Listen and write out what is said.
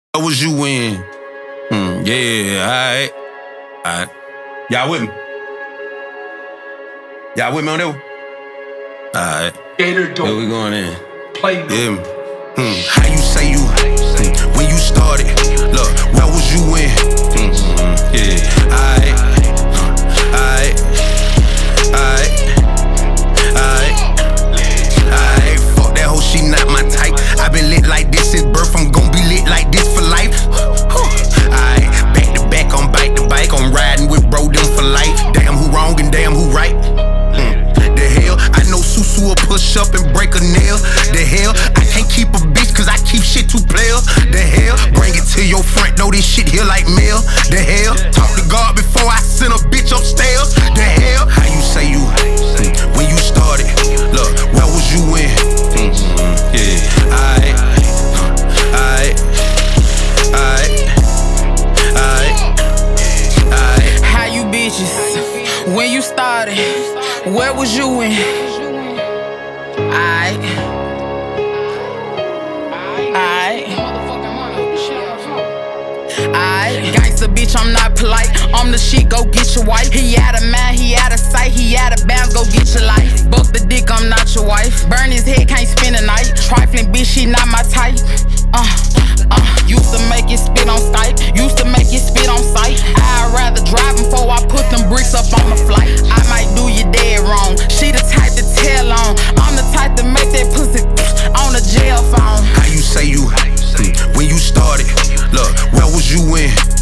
Where was you in? Yeah, alright. Y'all with me? Y'all with me on that one? Alright. Gator Where we going in? Play. Yeah. How you say you? When you started? Look, where was you in? Yeah, alright. Fuck that hoe, she not my type. I been lit like this since birth, I'm gon' be lit like this for life. Alright, back to back, on bike to bike, I'm riding with bro them for life. Damn who wrong and damn who right. The hell, I know Susu will push up and break a nail. The hell, I can't keep a bitch cause I keep shit to player. The hell, bring it to your front, know this shit here like mail. The hell, talk to God before I send a bitch upstairs. The hell, how you say you? When you started, look, where was you in? Yeah, alright. How you bitches? When you started, where was you in? Aight. Gangsta bitch, I'm not polite. I'm the shit, go get your wife. He out of mind, he out of sight, he out of bounds, go get your life. Buck the dick, I'm not your wife. Burn his head, can't spend a night. Trifling bitch, she not my type. Used to make it spit on Skype, used to make it spit on sight. I'd rather drive before I put them bricks up on the flight. I might do you dead wrong, she the type to tell on. I'm the type to make that pussy on a jail phone. How you say you? When you started, look, where was you in?